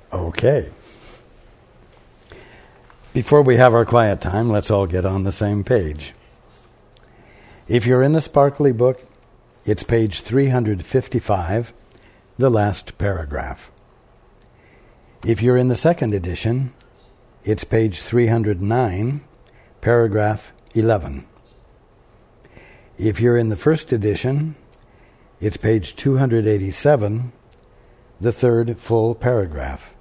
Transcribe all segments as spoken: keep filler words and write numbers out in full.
Okay. Before we have our quiet time, let's all get on the same page. If you're in the Sparkly book, it's page three hundred fifty-five, the last paragraph. If you're in the second edition, it's page three hundred nine, paragraph eleven. If you're in the first edition, it's page two hundred eighty-seven, the third full paragraph.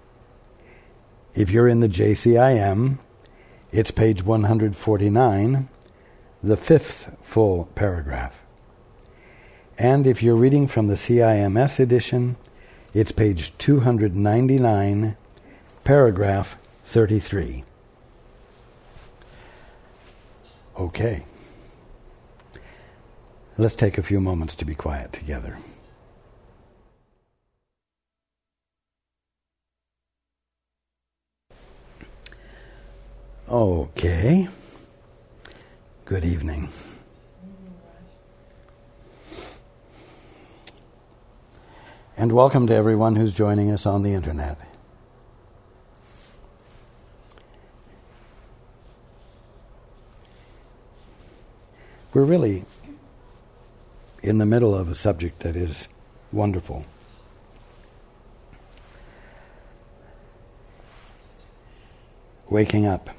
If you're in the J C I M, it's page one hundred forty-nine, the fifth full paragraph. And if you're reading from the C I M S edition, it's page two hundred ninety-nine, paragraph thirty-three. Okay. Let's take a few moments to be quiet together. Okay. Good evening. And welcome to everyone who's joining us on the internet. We're really in the middle of a subject that is wonderful. Waking up.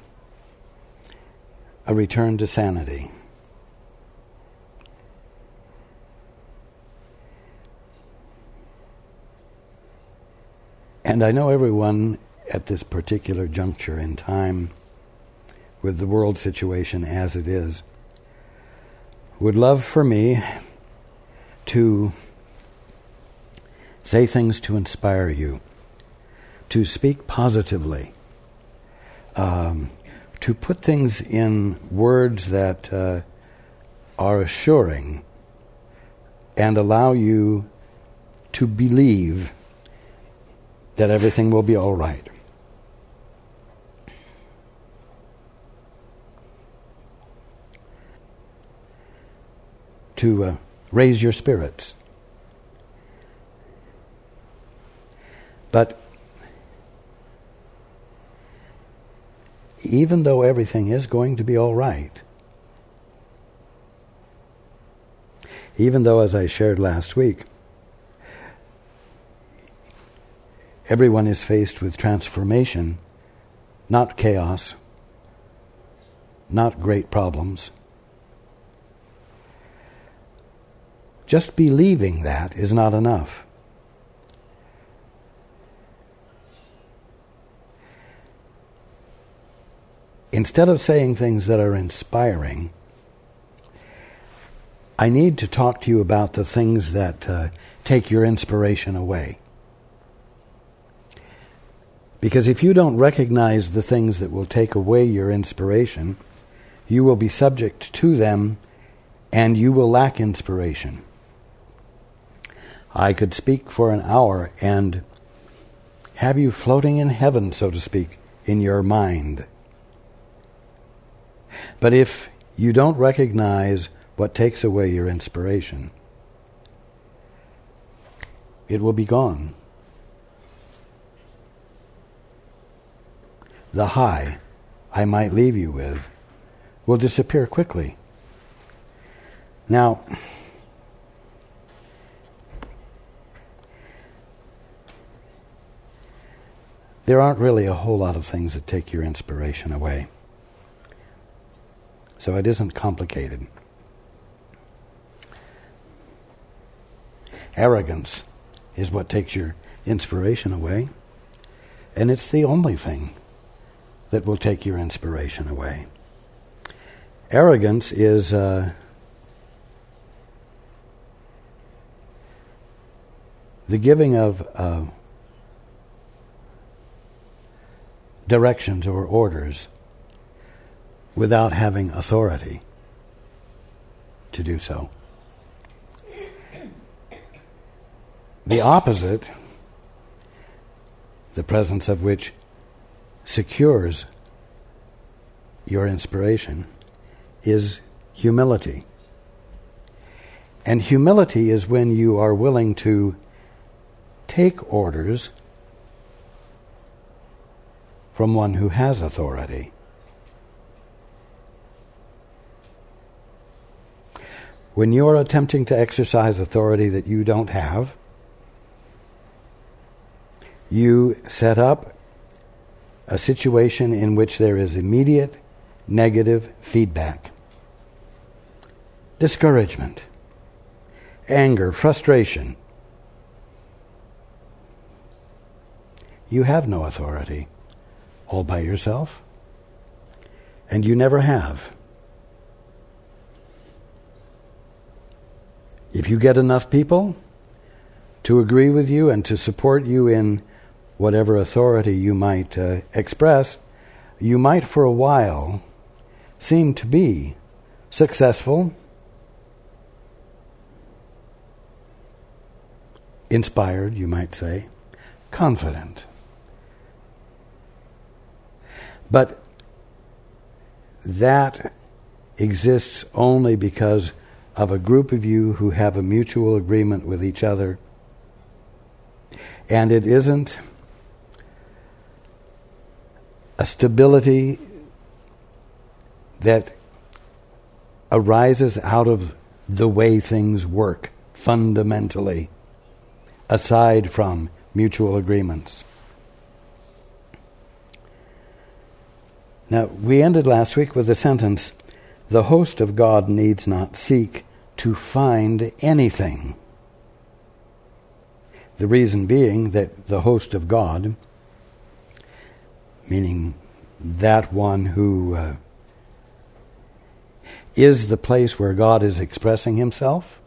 A return to sanity. And I know everyone at this particular juncture in time, with the world situation as it is, would love for me to say things to inspire you, to speak positively, um, to put things in words that uh, are assuring and allow you to believe that everything will be all right. To uh, raise your spirits. But even though everything is going to be all right, even though, as I shared last week, everyone is faced with transformation, not chaos, not great problems. Just believing that is not enough. Instead of saying things that are inspiring, I need to talk to you about the things that uh, take your inspiration away. Because if you don't recognize the things that will take away your inspiration, you will be subject to them and you will lack inspiration. I could speak for an hour and have you floating in heaven, so to speak, in your mind. But if you don't recognize what takes away your inspiration, it will be gone. The high I might leave you with will disappear quickly. Now, there aren't really a whole lot of things that take your inspiration away. So it isn't complicated. Arrogance is what takes your inspiration away, and it's the only thing that will take your inspiration away. Arrogance is uh, the giving of uh, directions or orders without having authority to do so. The opposite, the presence of which secures your inspiration, is humility. And humility is when you are willing to take orders from one who has authority. When you're attempting to exercise authority that you don't have, you set up a situation in which there is immediate negative feedback. Discouragement, anger, frustration. You have no authority all by yourself, and you never have. If you get enough people to agree with you and to support you in whatever authority you might uh, express, you might for a while seem to be successful, inspired, you might say, confident. But that exists only because of a group of you who have a mutual agreement with each other. And it isn't a stability that arises out of the way things work fundamentally, aside from mutual agreements. Now, we ended last week with the sentence, "The host of God needs not seek to find anything." The reason being that the host of God, meaning that one who uh, is the place where God is expressing himself,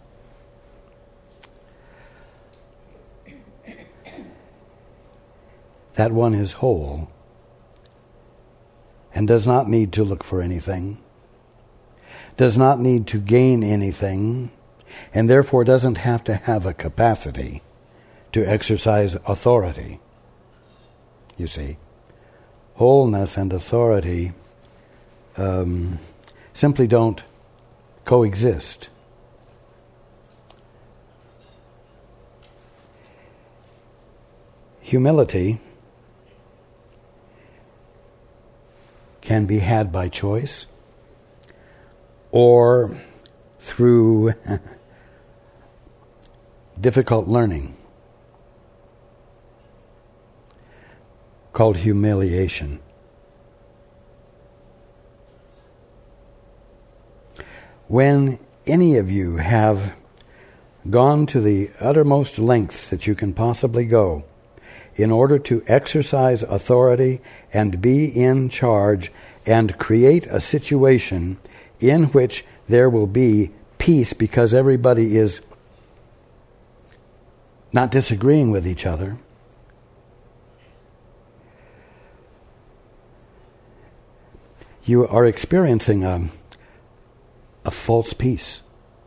that one is whole and does not need to look for anything, does not need to gain anything, and therefore doesn't have to have a capacity to exercise authority. You see, wholeness and authority um, simply don't coexist. Humility can be had by choice or through difficult learning called humiliation. When any of you have gone to the uttermost lengths that you can possibly go in order to exercise authority and be in charge and create a situation in which there will be peace because everybody is not disagreeing with each other, you are experiencing a, a false peace.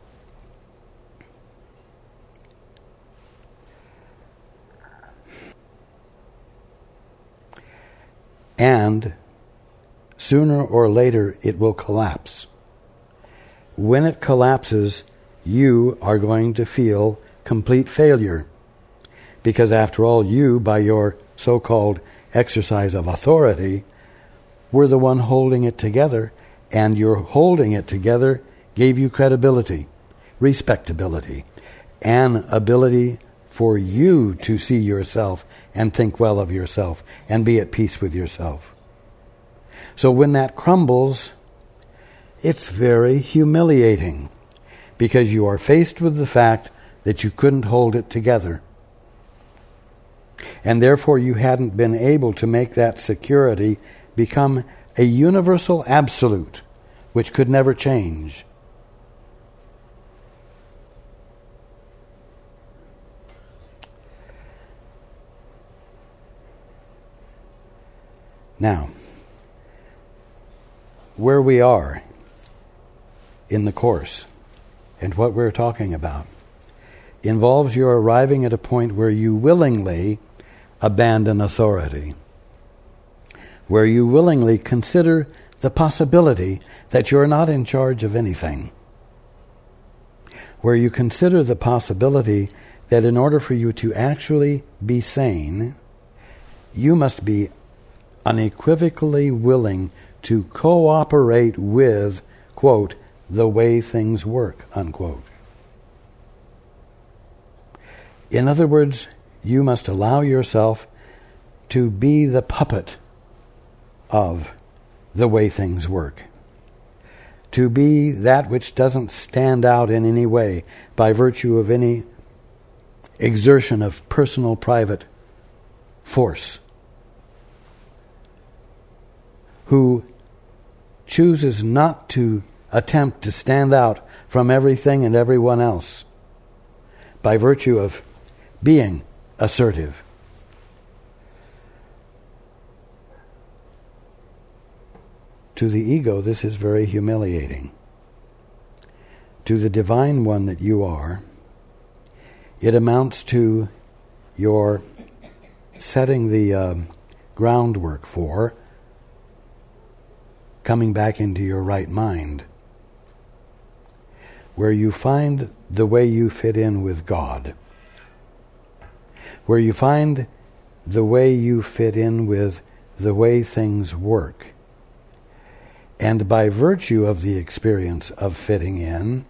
And sooner or later it will collapse. When it collapses, you are going to feel complete failure. Because after all, you, by your so-called exercise of authority, were the one holding it together, and your holding it together gave you credibility, respectability, an ability for you to see yourself and think well of yourself and be at peace with yourself. So when that crumbles, it's very humiliating because you are faced with the fact that you couldn't hold it together. And therefore you hadn't been able to make that security become a universal absolute which could never change. Now, where we are in the course and what we're talking about involves your arriving at a point where you willingly abandon authority, where you willingly consider the possibility that you're not in charge of anything, where you consider the possibility that in order for you to actually be sane, you must be unequivocally willing to cooperate with, quote, the way things work, unquote. In other words, you must allow yourself to be the puppet of the way things work, to be that which doesn't stand out in any way by virtue of any exertion of personal private force, who chooses not to attempt to stand out from everything and everyone else by virtue of being assertive. To the ego, this is very humiliating. To the divine one that you are, it amounts to your setting the um, groundwork for coming back into your right mind, where you find the way you fit in with God, where you find the way you fit in with the way things work. And by virtue of the experience of fitting in,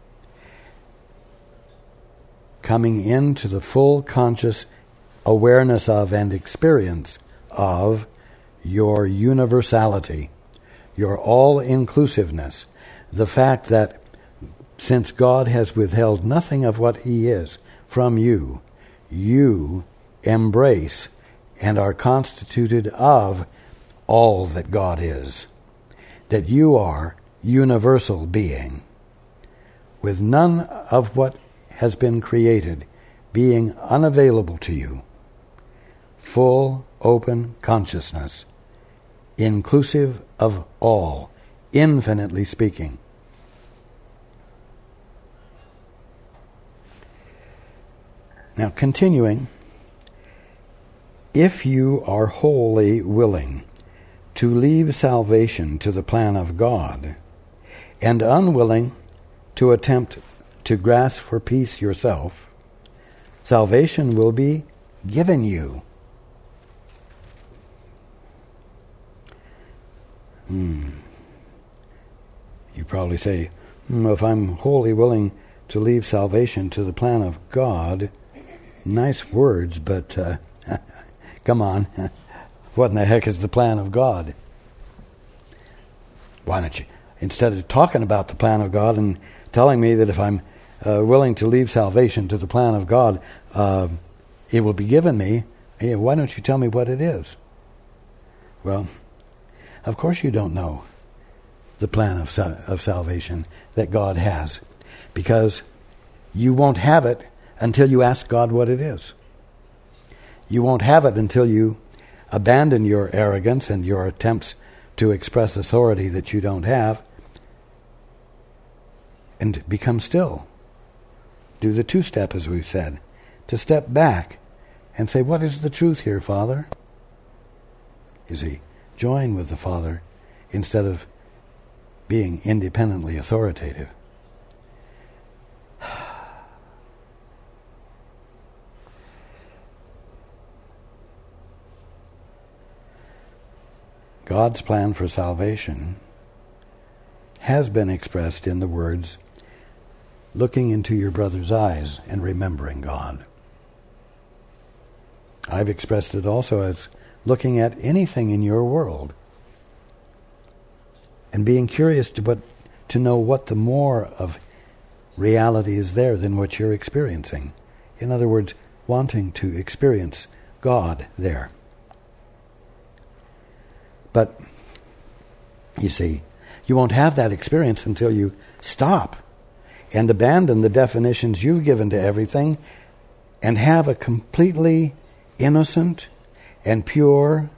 coming into the full conscious awareness of and experience of your universality, your all-inclusiveness, the fact that since God has withheld nothing of what He is from you, you embrace and are constituted of all that God is, that you are universal being, with none of what has been created being unavailable to you, full, open consciousness, inclusive of all, infinitely speaking. Now, continuing, if you are wholly willing to leave salvation to the plan of God, and unwilling to attempt to grasp for peace yourself, salvation will be given you. Hmm. You probably say, hmm, if I'm wholly willing to leave salvation to the plan of God, nice words, but uh, come on. What in the heck is the plan of God? Why don't you, instead of talking about the plan of God and telling me that if I'm uh, willing to leave salvation to the plan of God, uh, it will be given me, hey, why don't you tell me what it is? Well, of course you don't know the plan of, sa- of salvation that God has, because you won't have it until you ask God what it is. You won't have it until you abandon your arrogance and your attempts to express authority that you don't have, and become still. Do the two-step, as we've said, to step back and say, what is the truth here, Father? You see, join with the Father instead of being independently authoritative. God's plan for salvation has been expressed in the words, looking into your brother's eyes and remembering God. I've expressed it also as looking at anything in your world and being curious to, what, to know what the more of reality is there than what you're experiencing. In other words, wanting to experience God there. But, you see, you won't have that experience until you stop and abandon the definitions you've given to everything and have a completely innocent and pure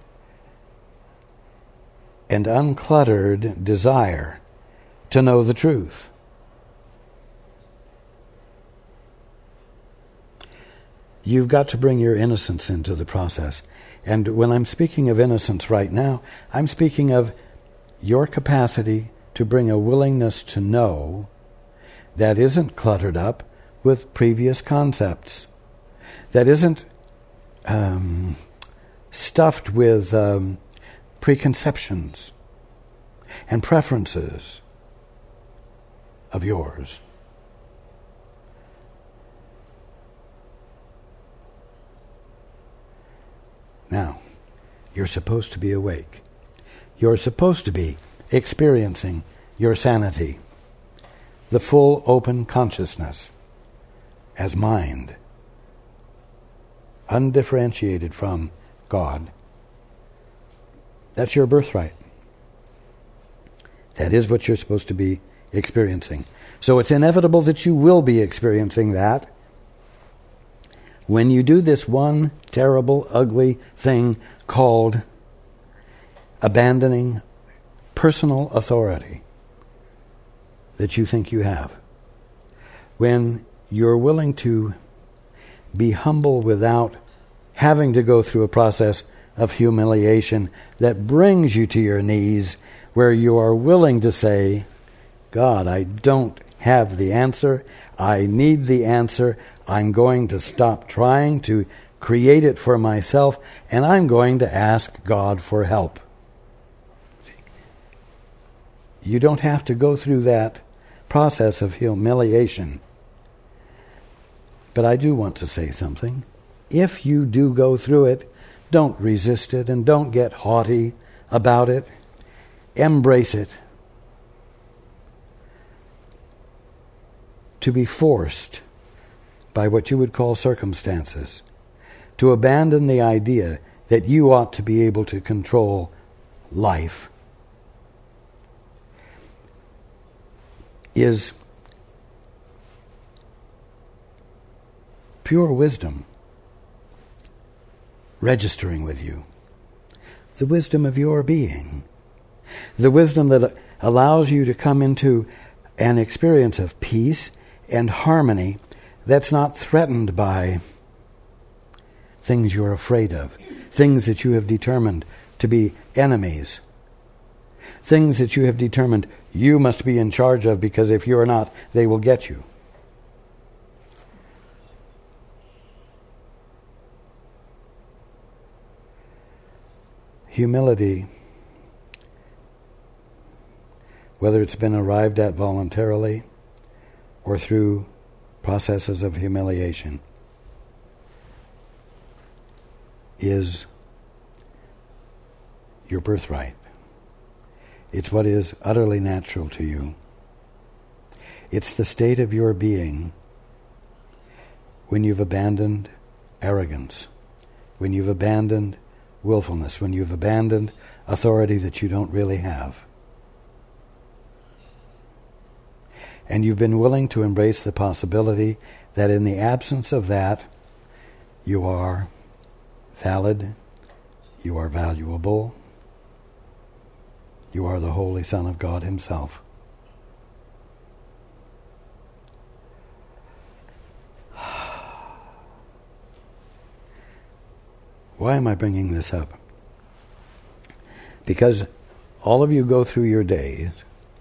and uncluttered desire to know the truth. You've got to bring your innocence into the process. And when I'm speaking of innocence right now, I'm speaking of your capacity to bring a willingness to know that isn't cluttered up with previous concepts, that isn't um, stuffed with um, preconceptions and preferences of yours. Now, you're supposed to be awake. You're supposed to be experiencing your sanity, the full open consciousness as mind, undifferentiated from God. That's your birthright. That is what you're supposed to be experiencing. So it's inevitable that you will be experiencing that when you do this one terrible, ugly thing called abandoning personal authority that you think you have. When you're willing to be humble without having to go through a process of humiliation that brings you to your knees, where you are willing to say, God, I don't have the answer. I need the answer. I'm going to stop trying to create it for myself, and I'm going to ask God for help. You don't have to go through that process of humiliation. But I do want to say something. If you do go through it, don't resist it and don't get haughty about it. Embrace it. To be forced by what you would call circumstances, to abandon the idea that you ought to be able to control life, is pure wisdom registering with you. The wisdom of your being. The wisdom that allows you to come into an experience of peace and harmony that's not threatened by things you're afraid of, things that you have determined to be enemies, things that you have determined you must be in charge of because if you're not, they will get you. Humility, whether it's been arrived at voluntarily or through processes of humiliation, is your birthright. It's what is utterly natural to you. It's the state of your being when you've abandoned arrogance, when you've abandoned willfulness, when you've abandoned authority that you don't really have. And you've been willing to embrace the possibility that in the absence of that, you are valid, you are valuable, you are the Holy Son of God Himself. Why am I bringing this up? Because all of you go through your days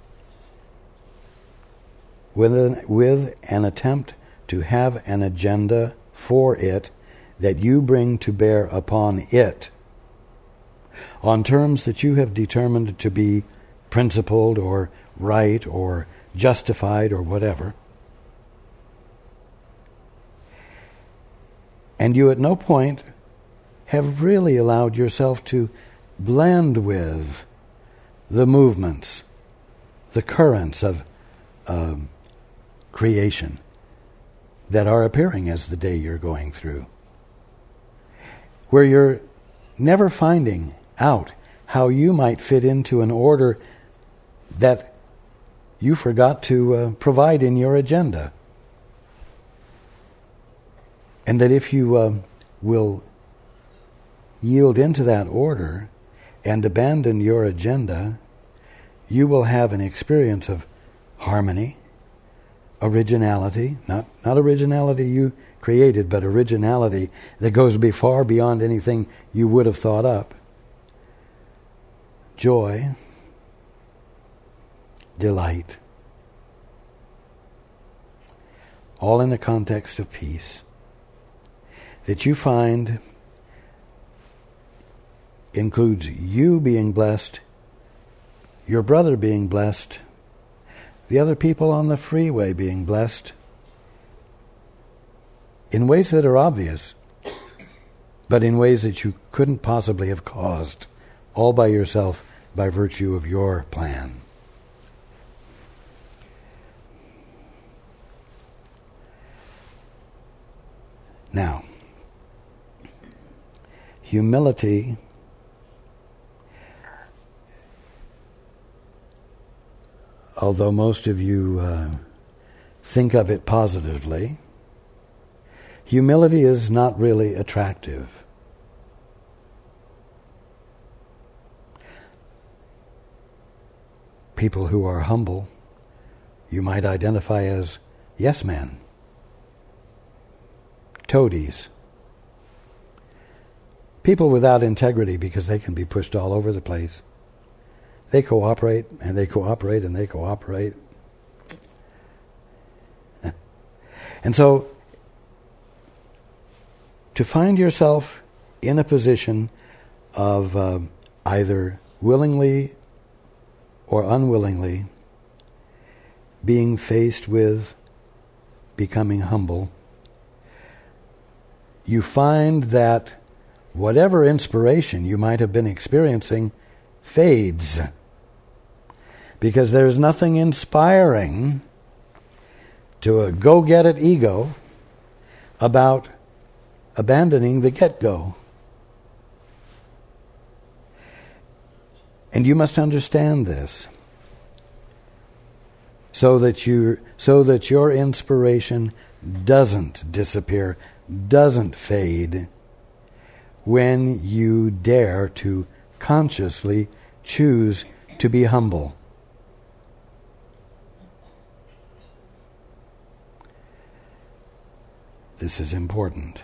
with an, with an attempt to have an agenda for it that you bring to bear upon it on terms that you have determined to be principled or right or justified or whatever. And you at no point have really allowed yourself to blend with the movements, the currents of um, creation that are appearing as the day you're going through, where you're never finding out how you might fit into an order that you forgot to uh, provide in your agenda. And that if you uh, will yield into that order and abandon your agenda, you will have an experience of harmony, originality, not, not originality you created, but originality that goes be far beyond anything you would have thought up. Joy, delight, all in the context of peace, that you find includes you being blessed, your brother being blessed, the other people on the freeway being blessed, in ways that are obvious, but in ways that you couldn't possibly have caused, all by yourself by virtue of your plan. Now, humility although most of you uh, think of it positively, humility is not really attractive. People who are humble, you might identify as yes men, toadies, people without integrity because they can be pushed all over the place. They cooperate, and they cooperate, and they cooperate. And so, to find yourself in a position of uh, either willingly or unwillingly being faced with becoming humble, you find that whatever inspiration you might have been experiencing fades, because there's nothing inspiring to a go-get-it ego about abandoning the get-go. And you must understand this, so that you, so that your inspiration doesn't disappear, doesn't fade, when you dare to consciously choose to be humble. This is important.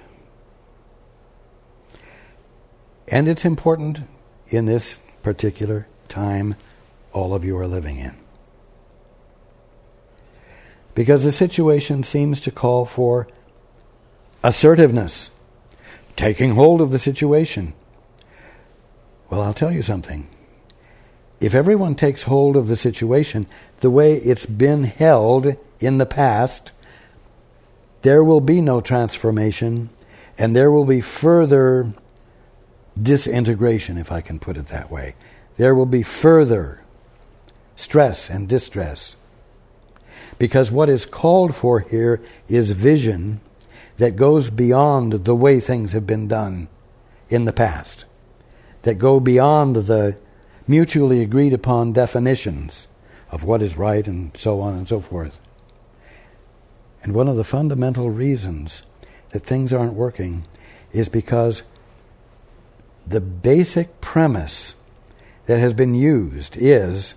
And it's important in this particular time all of you are living in. Because the situation seems to call for assertiveness, taking hold of the situation. Well, I'll tell you something. If everyone takes hold of the situation the way it's been held in the past, there will be no transformation, and there will be further disintegration, if I can put it that way. There will be further stress and distress. Because what is called for here is vision that goes beyond the way things have been done in the past, that go beyond the mutually agreed upon definitions of what is right and so on and so forth. And one of the fundamental reasons that things aren't working is because the basic premise that has been used is,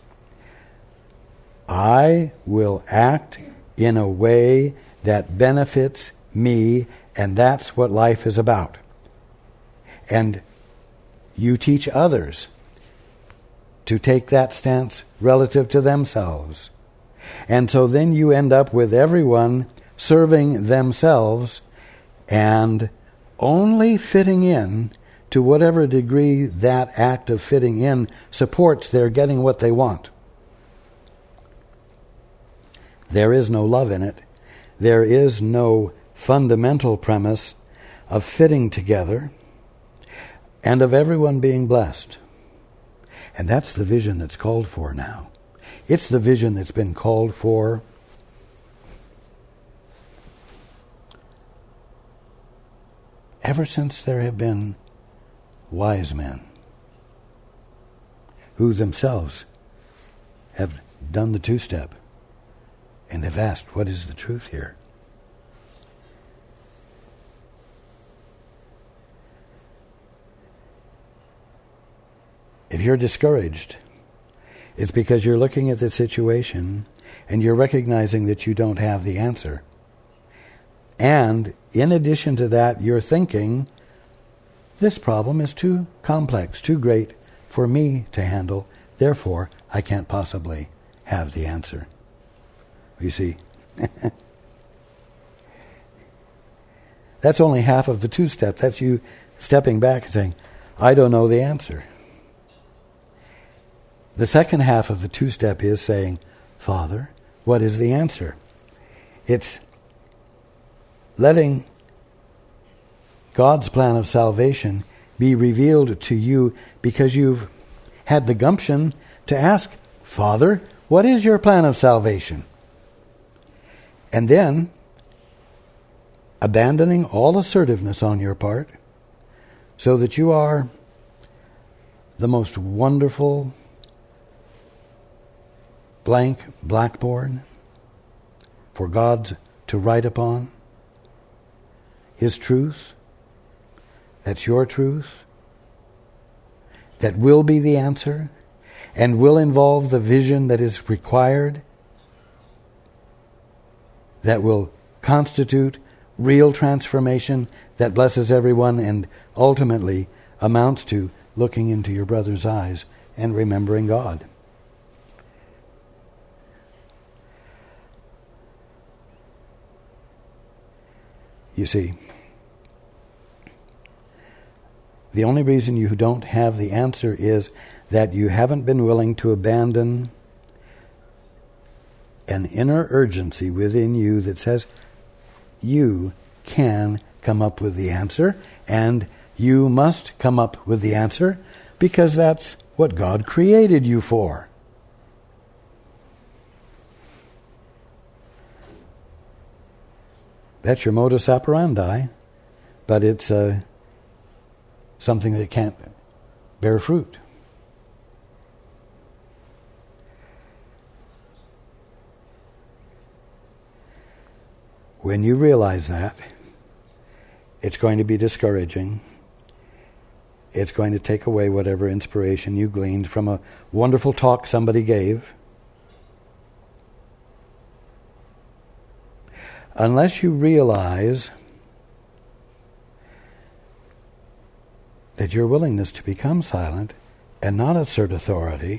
I will act in a way that benefits me, and that's what life is about. And you teach others to take that stance relative to themselves. And so then you end up with everyone serving themselves and only fitting in to whatever degree that act of fitting in supports their getting what they want. There is no love in it. There is no fundamental premise of fitting together and of everyone being blessed. And that's the vision that's called for now. It's the vision that's been called for ever since there have been wise men who themselves have done the two-step and have asked, what is the truth here? If you're discouraged, it's because you're looking at the situation and you're recognizing that you don't have the answer. And in addition to that, you're thinking, this problem is too complex, too great for me to handle, therefore I can't possibly have the answer. You see, that's only half of the two-step. That's you stepping back and saying, I don't know the answer. The second half of the two-step is saying, Father, what is the answer? It's letting God's plan of salvation be revealed to you because you've had the gumption to ask, Father, what is your plan of salvation? And then abandoning all assertiveness on your part so that you are the most wonderful blank blackboard for God to write upon. His truth, that's your truth, that will be the answer and will involve the vision that is required, that will constitute real transformation that blesses everyone and ultimately amounts to looking into your brother's eyes and remembering God. You see, the only reason you don't have the answer is that you haven't been willing to abandon an inner urgency within you that says you can come up with the answer, and you must come up with the answer because that's what God created you for. That's your modus operandi, but it's uh, something that can't bear fruit. When you realize that, it's going to be discouraging. It's going to take away whatever inspiration you gleaned from a wonderful talk somebody gave. Unless you realize that your willingness to become silent and not assert authority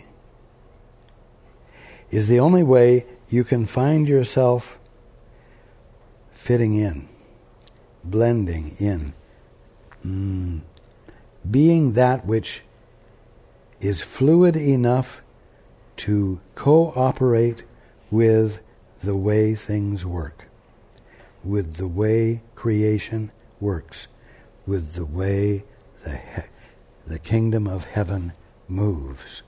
is the only way you can find yourself fitting in, blending in, mm, being that which is fluid enough to cooperate with the way things work, with the way creation works, with the way the, he- the kingdom of heaven moves.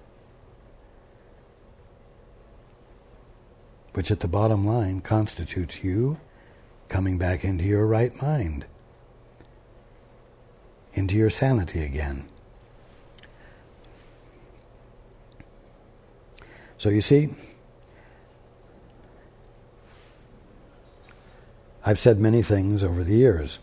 Which at the bottom line constitutes you coming back into your right mind, into your sanity again. So you see, I've said many things over the years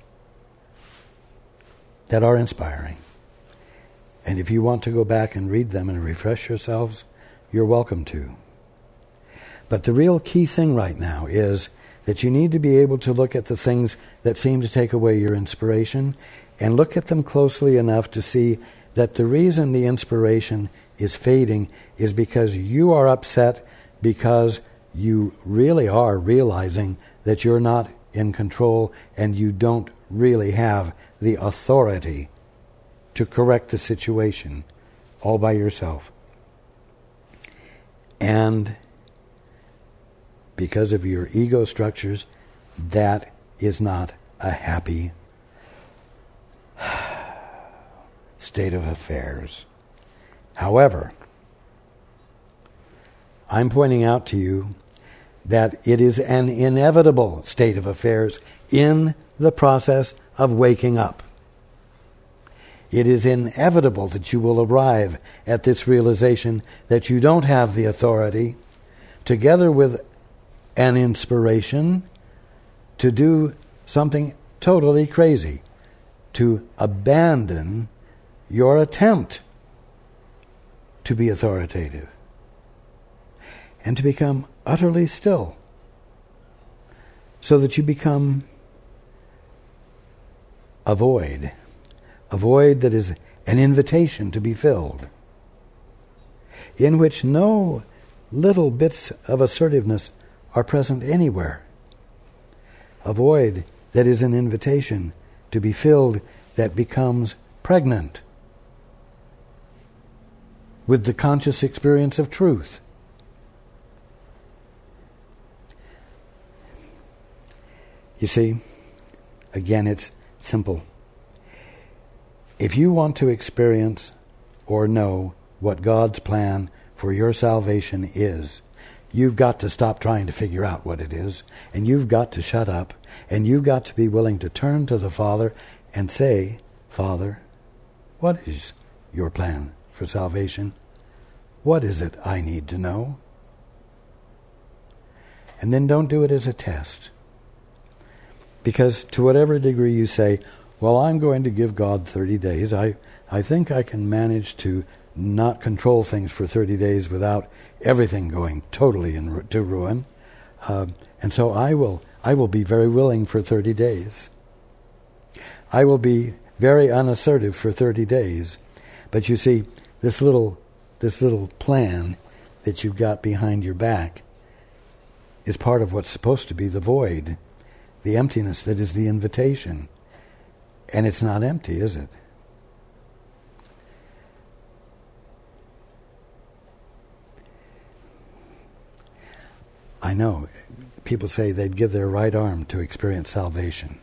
that are inspiring. And if you want to go back and read them and refresh yourselves, you're welcome to. But the real key thing right now is that you need to be able to look at the things that seem to take away your inspiration and look at them closely enough to see that the reason the inspiration is fading is because you are upset because you really are realizing that you're not in control and you don't really have the authority to correct the situation all by yourself. And because of your ego structures, that is not a happy state of affairs. However, I'm pointing out to you that it is an inevitable state of affairs in the process of waking up. It is inevitable that you will arrive at this realization that you don't have the authority, together with an inspiration, to do something totally crazy, to abandon your attempt to be authoritative and to become utterly still, so that you become a void, a void that is an invitation to be filled, in which no little bits of assertiveness are present anywhere. A void that is an invitation to be filled that becomes pregnant with the conscious experience of truth. You see, again, it's simple. If you want to experience or know what God's plan for your salvation is, you've got to stop trying to figure out what it is, and you've got to shut up, and you've got to be willing to turn to the Father and say, Father, what is your plan for salvation? What is it I need to know? And then don't do it as a test. Because to whatever degree you say, well, I'm going to give God thirty days, I, I think I can manage to not control things for thirty days without everything going totally in, to ruin. Uh, and so I will I will be very willing for thirty days. I will be very unassertive for thirty days. But you see, this little this little plan that you've got behind your back is part of what's supposed to be the void, the emptiness that is the invitation. And it's not empty, is it? I know. People say they'd give their right arm to experience salvation.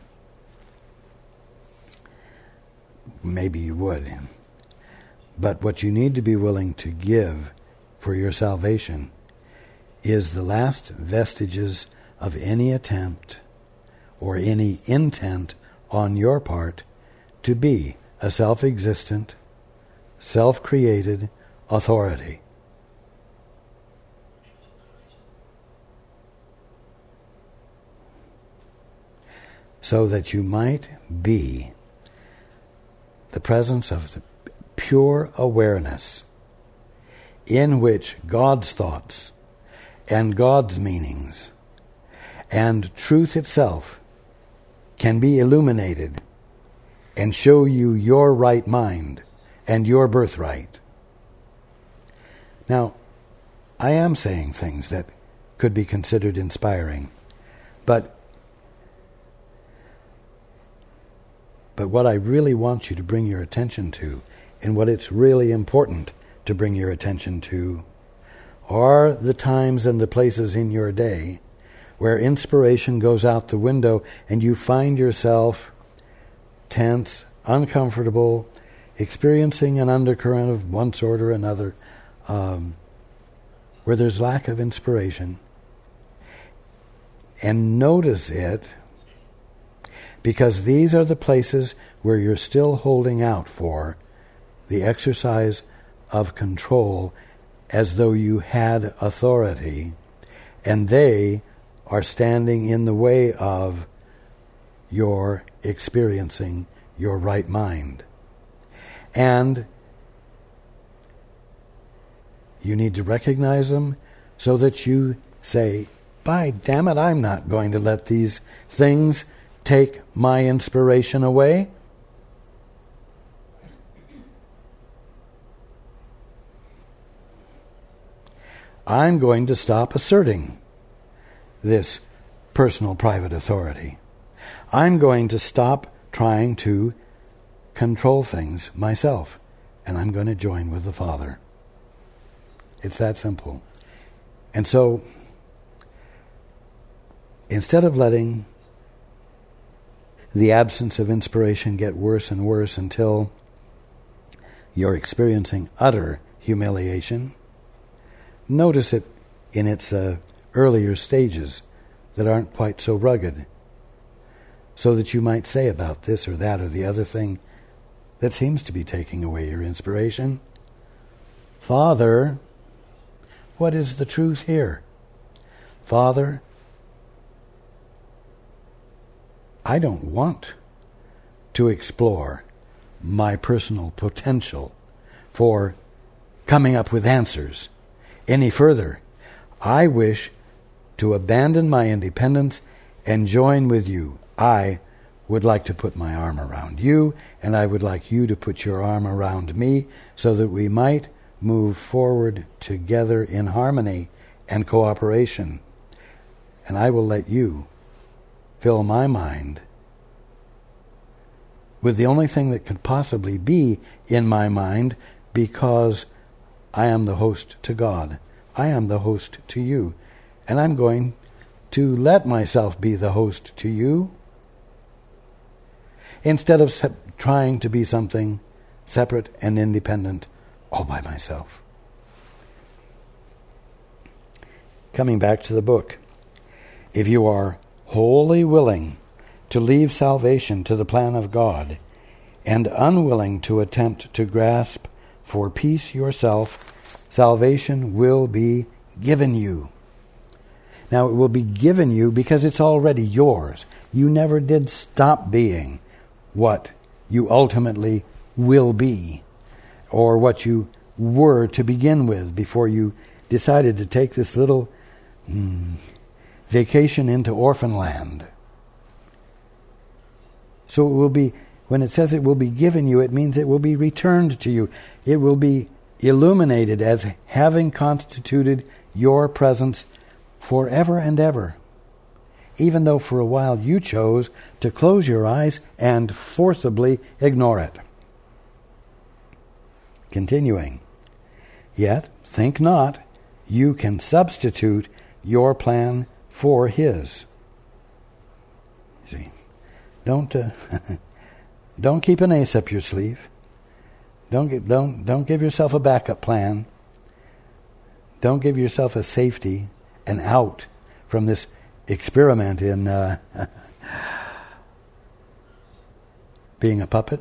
Maybe you would. But what you need to be willing to give for your salvation is the last vestiges of any attempt or any intent on your part to be a self-existent, self-created authority. So that you might be the presence of the pure awareness in which God's thoughts and God's meanings and truth itself can be illuminated and show you your right mind and your birthright. Now, I am saying things that could be considered inspiring, but But what I really want you to bring your attention to, and what it's really important to bring your attention to, are the times and the places in your day where inspiration goes out the window and you find yourself tense, uncomfortable, experiencing an undercurrent of one sort or another, um, where there's lack of inspiration. And notice it, because these are the places where you're still holding out for the exercise of control as though you had authority, and they are standing in the way of your experiencing your right mind. And you need to recognize them so that you say, by damn it, I'm not going to let these things take my inspiration away. I'm going to stop asserting this personal private authority. I'm going to stop trying to control things myself, and I'm going to join with the Father. It's that simple. And so, instead of letting the absence of inspiration get worse and worse until you're experiencing utter humiliation, notice it in its uh, earlier stages that aren't quite so rugged, so that you might say about this or that or the other thing that seems to be taking away your inspiration, Father, what is the truth here? Father, I don't want to explore my personal potential for coming up with answers any further. I wish to abandon my independence and join with you. I would like to put my arm around you, and I would like you to put your arm around me so that we might move forward together in harmony and cooperation. And I will let you fill my mind with the only thing that could possibly be in my mind, because I am the host to God. I am the host to you. And I'm going to let myself be the host to you instead of se- trying to be something separate and independent all by myself. Coming back to the book, if you are wholly willing to leave salvation to the plan of God and unwilling to attempt to grasp for peace yourself, salvation will be given you. Now, it will be given you because it's already yours. You never did stop being what you ultimately will be, or what you were to begin with before you decided to take this little mm, vacation into orphan land. So it will be, when it says it will be given you, it means it will be returned to you. It will be illuminated as having constituted your presence forever and ever, even though for a while you chose to close your eyes and forcibly ignore it. Continuing, yet think not you can substitute your plan for his. See, don't uh, don't keep an ace up your sleeve. Don't get, don't don't give yourself a backup plan. Don't give yourself a safety, an out from this experiment in uh, being a puppet,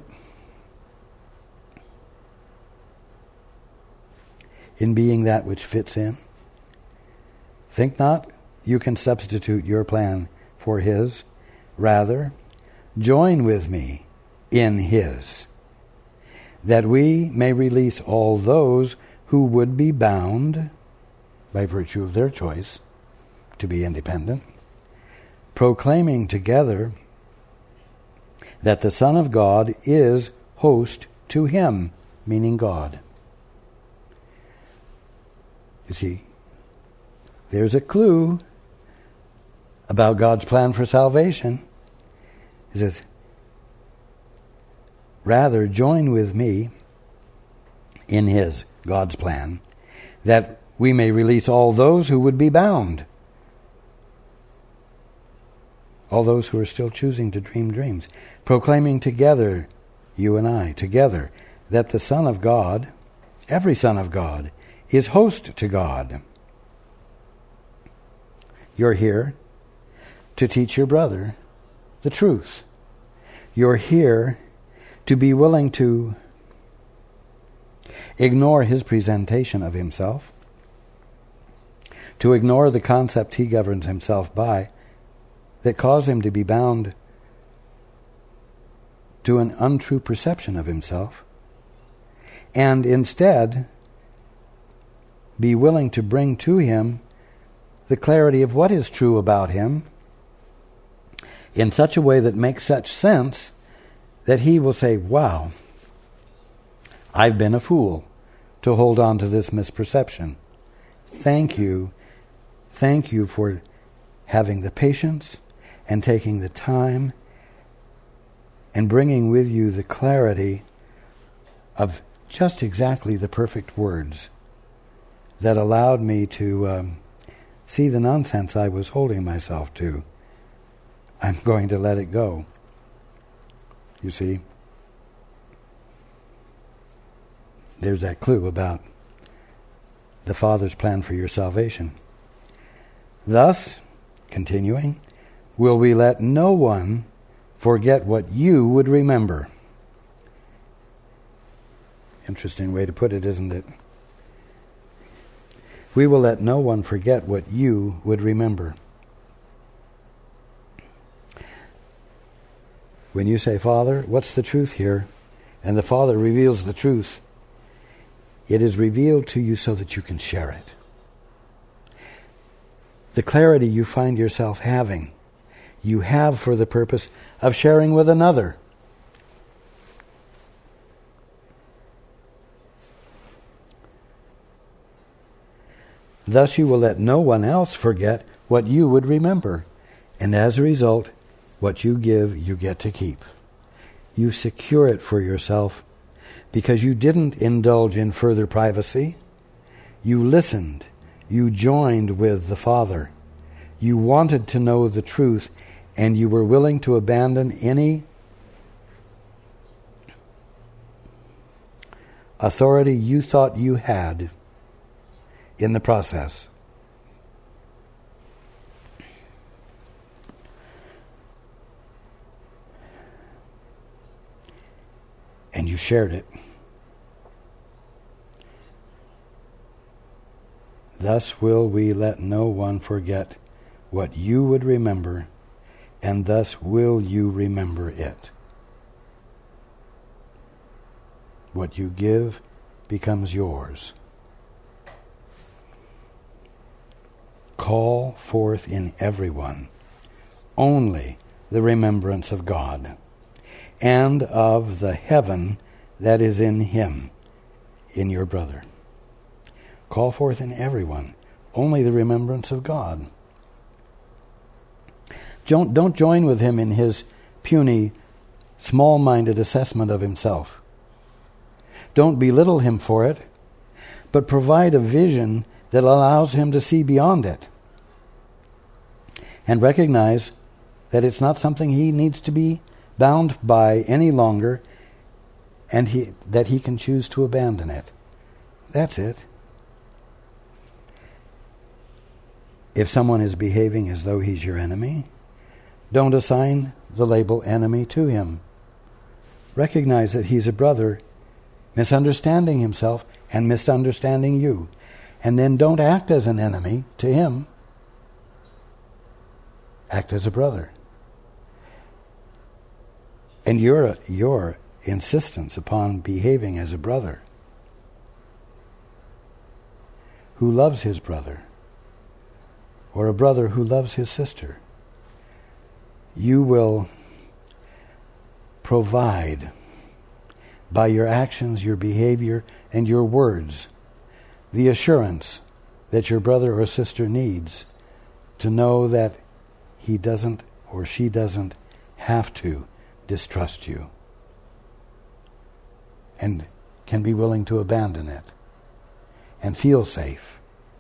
in being that which fits in. Think not you can substitute your plan for his. Rather, join with me in his, that we may release all those who would be bound, by virtue of their choice, to be independent, proclaiming together that the Son of God is host to him, meaning God. You see, there's a clue about God's plan for salvation. It says, rather join with me in his, God's plan, that we may release all those who would be bound. All those who are still choosing to dream dreams. Proclaiming together, you and I, together, that the Son of God, every Son of God, is host to God. You're here to teach your brother the truth. You're here to be willing to ignore his presentation of himself, to ignore the concept he governs himself by that cause him to be bound to an untrue perception of himself, and instead be willing to bring to him the clarity of what is true about him in such a way that makes such sense that he will say, wow, I've been a fool to hold on to this misperception. Thank you. Thank you for having the patience and taking the time and bringing with you the clarity of just exactly the perfect words that allowed me to um, see the nonsense I was holding myself to. I'm going to let it go. You see? There's that clue about the Father's plan for your salvation. Thus, continuing, will we let no one forget what you would remember. Interesting way to put it, isn't it? We will let no one forget what you would remember. When you say, Father, what's the truth here? And the Father reveals the truth, it is revealed to you so that you can share it. The clarity you find yourself having, you have for the purpose of sharing with another. Thus you will let no one else forget what you would remember. And as a result, what you give, you get to keep. You secure it for yourself because you didn't indulge in further privacy. You listened. You joined with the Father. You wanted to know the truth, and you were willing to abandon any authority you thought you had in the process. And you shared it. Thus will we let no one forget what you would remember, and thus will you remember it. What you give becomes yours. Call forth in everyone only the remembrance of God, and of the heaven that is in him, in your brother. Call forth in everyone only the remembrance of God. Don't, don't join with him in his puny, small-minded assessment of himself. Don't belittle him for it, but provide a vision that allows him to see beyond it and recognize that it's not something he needs to be bound by any longer, and he, that he can choose to abandon it. That's it. If someone is behaving as though he's your enemy, don't assign the label enemy to him. Recognize that he's a brother, misunderstanding himself and misunderstanding you. And then don't act as an enemy to him. Act as a brother. And your, your insistence upon behaving as a brother who loves his brother, or a brother who loves his sister, you will provide by your actions, your behavior, and your words the assurance that your brother or sister needs to know that he doesn't or she doesn't have to distrust you and can be willing to abandon it and feel safe.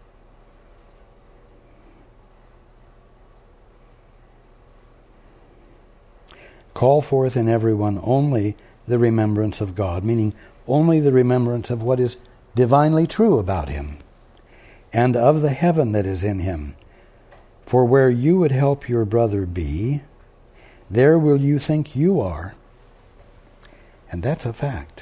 Call forth in everyone only the remembrance of God, meaning only the remembrance of what is divinely true about him and of the heaven that is in him. For where you would help your brother be, there will you think you are. And that's a fact.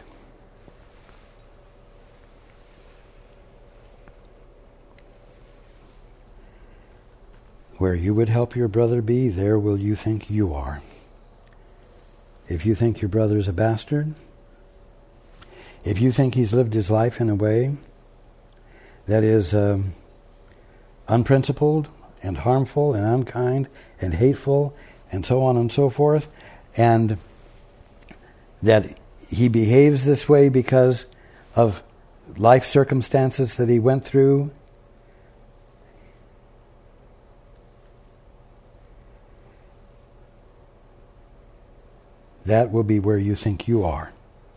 Where you would help your brother be, there will you think you are. If you think your brother's a bastard, if you think he's lived his life in a way that is um, unprincipled and harmful and unkind and hateful and so on and so forth, and that he behaves this way because of life circumstances that he went through, that will be where you think you are.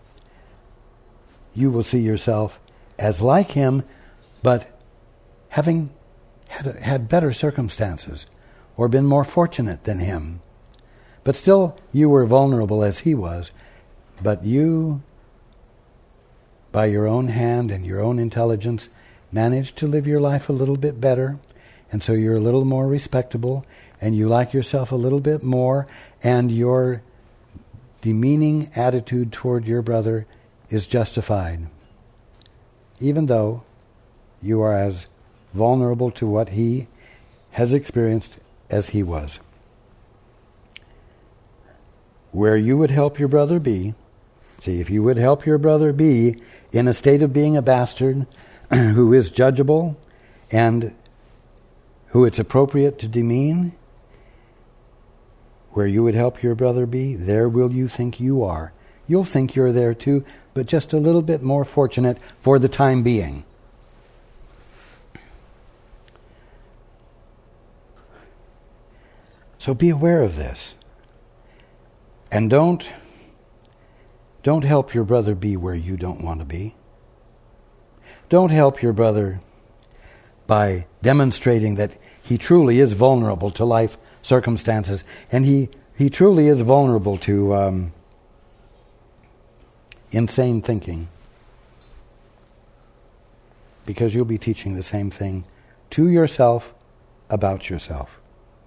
You will see yourself as like him, but having had, had better circumstances or been more fortunate than him. But still, you were vulnerable as he was. But you, by your own hand and your own intelligence, managed to live your life a little bit better, and so you're a little more respectable, and you like yourself a little bit more, and your demeaning attitude toward your brother is justified, even though you are as vulnerable to what he has experienced as he was. Where you would help your brother be, see, if you would help your brother be in a state of being a bastard who is judgeable and who it's appropriate to demean, where you would help your brother be, there will you think you are. You'll think you're there too, but just a little bit more fortunate for the time being. So be aware of this. And don't, don't help your brother be where you don't want to be. Don't help your brother by demonstrating that he truly is vulnerable to life circumstances, and he, he truly is vulnerable to um, insane thinking. Because you'll be teaching the same thing to yourself about yourself.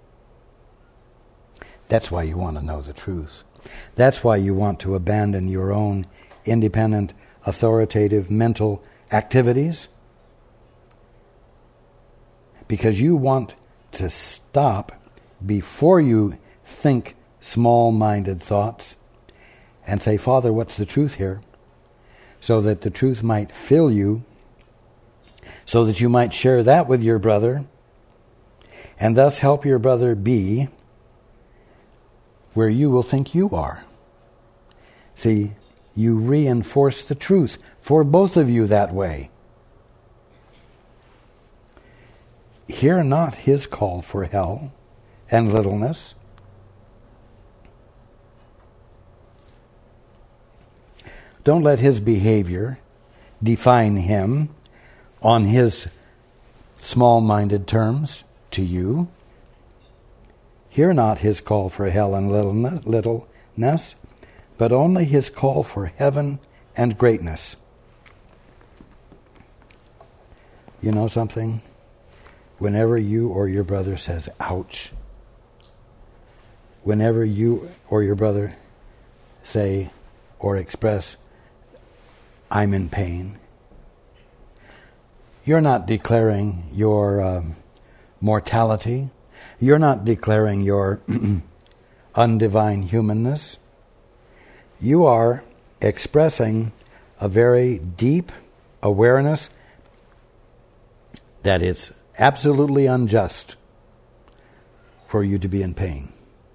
That's why you want to know the truth. That's why you want to abandon your own independent, authoritative mental activities. Because you want to stop before you think small-minded thoughts and say, Father, what's the truth here? So that the truth might fill you, so that you might share that with your brother, and thus help your brother be where you will think you are. See, you reinforce the truth for both of you that way. Hear not his call for hell and littleness. Don't let his behavior define him on his small-minded terms to you. Hear not his call for hell and littleness, but only his call for heaven and greatness. You know something? Whenever you or your brother says, ouch, whenever you or your brother say or express, I'm in pain, you're not declaring your um, mortality. You're not declaring your undivine humanness. You are expressing a very deep awareness that it's absolutely unjust for you to be in pain.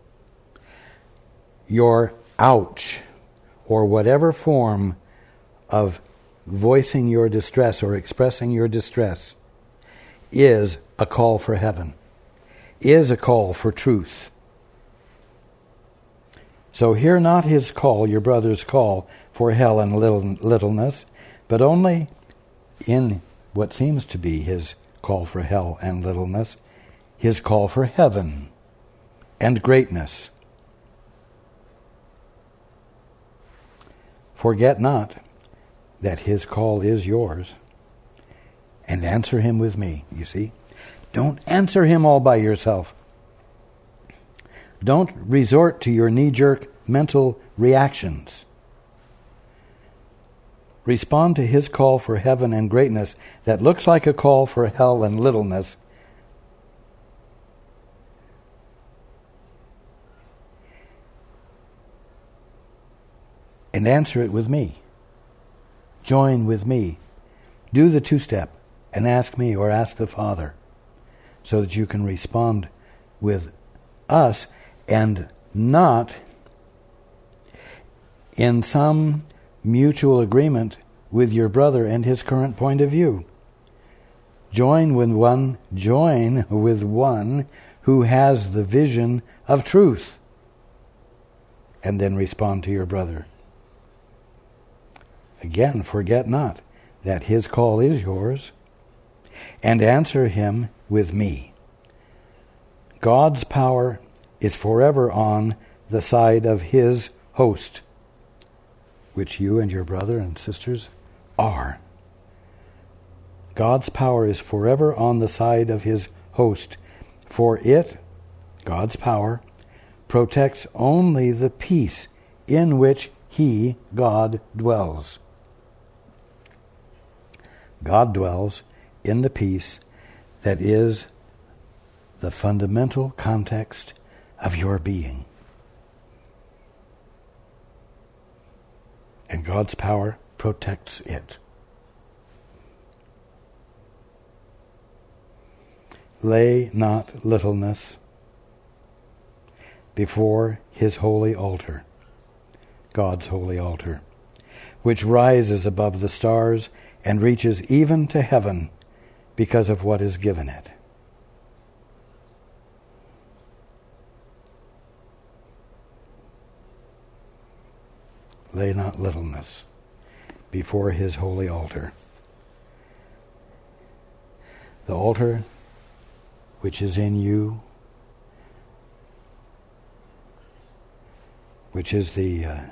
Your ouch, or whatever form of voicing your distress or expressing your distress, is a call for heaven, is a call for truth. So hear not his call, your brother's call, for hell and little, littleness, but only in what seems to be his call for hell and littleness, his call for heaven and greatness. Forget not that his call is yours, and answer him with me, you see. Don't answer him all by yourself. Don't resort to your knee-jerk mental reactions. Respond to his call for heaven and greatness that looks like a call for hell and littleness. And answer it with me. Join with me. Do the two-step and ask me or ask the Father, so that you can respond with us and not in some mutual agreement with your brother and his current point of view. Join with one, join with one who has the vision of truth, and then respond to your brother. Again, forget not that his call is yours, and answer him with me. God's power is forever on the side of his host, which you and your brother and sisters are. God's power is forever on the side of his host, for it, God's power, protects only the peace in which he, God, dwells. God dwells in the peace that is the fundamental context of your being. And God's power protects it. Lay not littleness before his holy altar, God's holy altar, which rises above the stars and reaches even to heaven because of what is given it. Lay not littleness before his holy altar. The altar which is in you, which is the uh,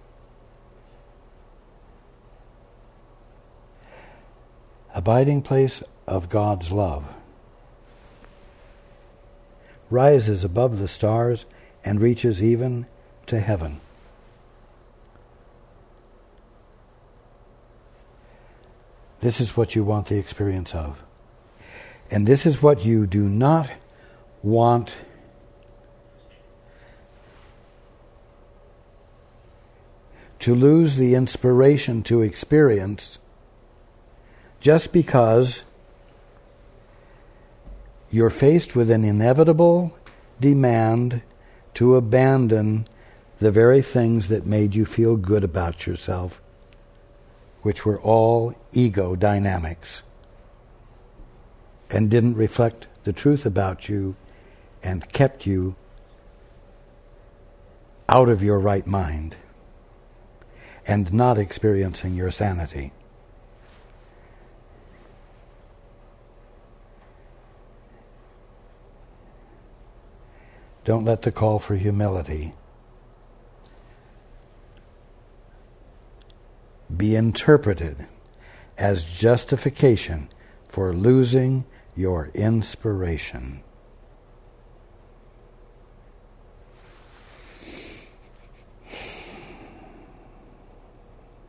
abiding place of God's love, rises above the stars and reaches even to heaven. This is what you want the experience of. And this is what you do not want to lose the inspiration to experience just because you're faced with an inevitable demand to abandon the very things that made you feel good about yourself, which were all ego dynamics and didn't reflect the truth about you and kept you out of your right mind and not experiencing your sanity. Don't let the call for humility be interpreted as justification for losing your inspiration.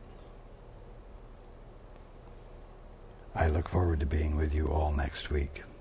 I look forward to being with you all next week.